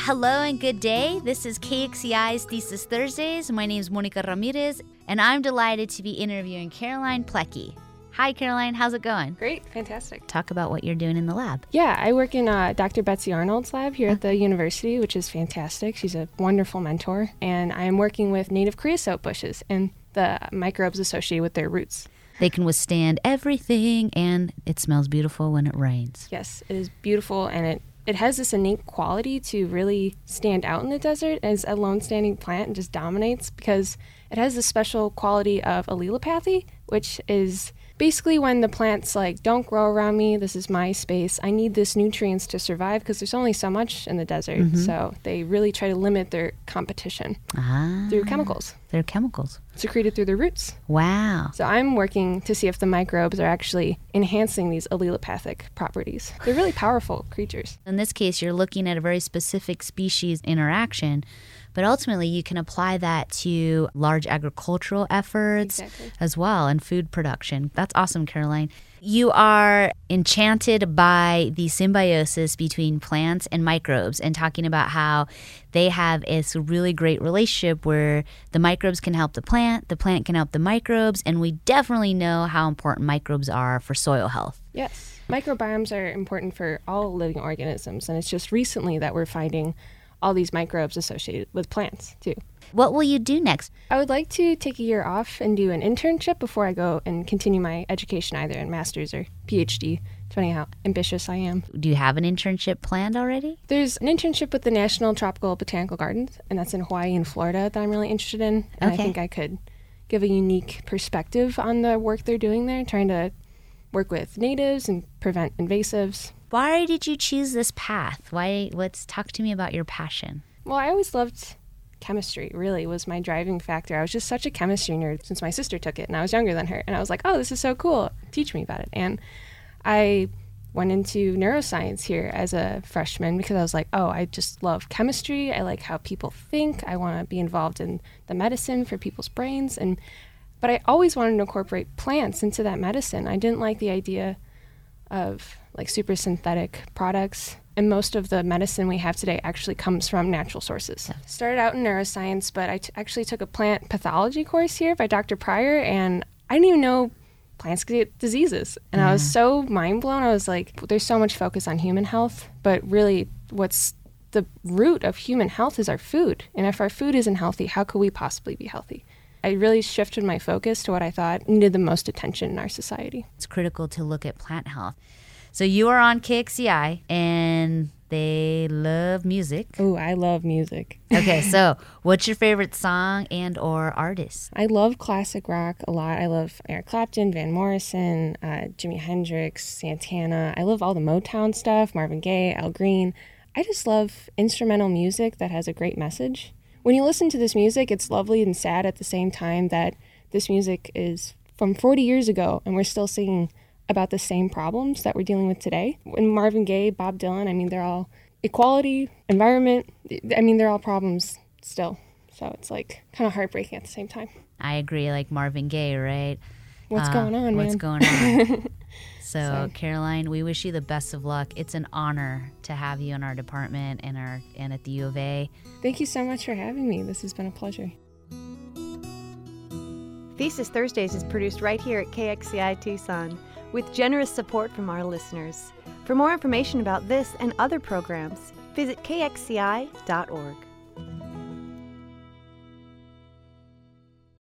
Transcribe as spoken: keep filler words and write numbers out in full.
Hello and good day. This is K X C I's Thesis Thursdays. My name is Monica Ramirez, and I'm delighted to be interviewing Caroline Plecki. Hi, Caroline. How's it going? Great. Fantastic. Talk about what you're doing in the lab. Yeah, I work in uh, Doctor Betsy Arnold's lab here at the university, which is fantastic. She's a wonderful mentor, and I am working with native creosote bushes and the microbes associated with their roots. They can withstand everything, and it smells beautiful when it rains. Yes, it is beautiful, and it It has this innate quality to really stand out in the desert as a lone standing plant and just dominates because it has this special quality of allelopathy, which is basically when the plant's like, don't grow around me, this is my space, I need this nutrients to survive because there's only so much in the desert. Mm-hmm. So they really try to limit their competition ah, through chemicals. They're chemicals. Secreted through their roots. Wow. So I'm working to see if the microbes are actually enhancing these allelopathic properties. They're really powerful creatures. In this case, you're looking at a very specific species interaction, but ultimately you can apply that to large agricultural efforts exactly. as well and food production. That's awesome, Caroline. You are enchanted by the symbiosis between plants and microbes and talking about how they have this really great relationship where the microbes can help the plant, the plant can help the microbes, and we definitely know how important microbes are for soil health. Yes. Microbiomes are important for all living organisms, and it's just recently that we're finding all these microbes associated with plants, too. What will you do next? I would like to take a year off and do an internship before I go and continue my education, either in master's or PhD, depending how ambitious I am. Do you have an internship planned already? There's an internship with the National Tropical Botanical Gardens, and that's in Hawaii and Florida that I'm really interested in. And okay. I think I could give a unique perspective on the work they're doing there, trying to work with natives and prevent invasives. Why did you choose this path? Why? Let's talk to me about your passion. Well, I always loved chemistry, really, was my driving factor. I was just such a chemistry nerd since my sister took it, and I was younger than her. And I was like, oh, this is so cool. Teach me about it. And I went into neuroscience here as a freshman because I was like, oh, I just love chemistry. I like how people think. I want to be involved in the medicine for people's brains. And but I always wanted to incorporate plants into that medicine. I didn't like the idea of like super synthetic products. And most of the medicine we have today actually comes from natural sources. Started out in neuroscience, but I t- actually took a plant pathology course here by Doctor Pryor, and I didn't even know plants could get diseases. And yeah. I was so mind blown. I was like, there's so much focus on human health, but really what's the root of human health is our food. And if our food isn't healthy, how could we possibly be healthy? I really shifted my focus to what I thought needed the most attention in our society. It's critical to look at plant health. So you are on K X C I, and they love music. Oh, I love music. Okay, so what's your favorite song and or artist? I love classic rock a lot. I love Eric Clapton, Van Morrison, uh, Jimi Hendrix, Santana. I love all the Motown stuff, Marvin Gaye, Al Green. I just love instrumental music that has a great message. When you listen to this music, it's lovely and sad at the same time that this music is from forty years ago, and we're still singing about the same problems that we're dealing with today. When Marvin Gaye, Bob Dylan, I mean, they're all equality, environment. I mean, they're all problems still. So it's like kind of heartbreaking at the same time. I agree, like Marvin Gaye, right? What's uh, going on, what's man? What's going on? So, so, Caroline, we wish you the best of luck. It's an honor to have you in our department and our and at the U of A. Thank you so much for having me. This has been a pleasure. Thesis Thursdays is produced right here at K X C I Tucson, with generous support from our listeners. For more information about this and other programs, visit K X C I dot org.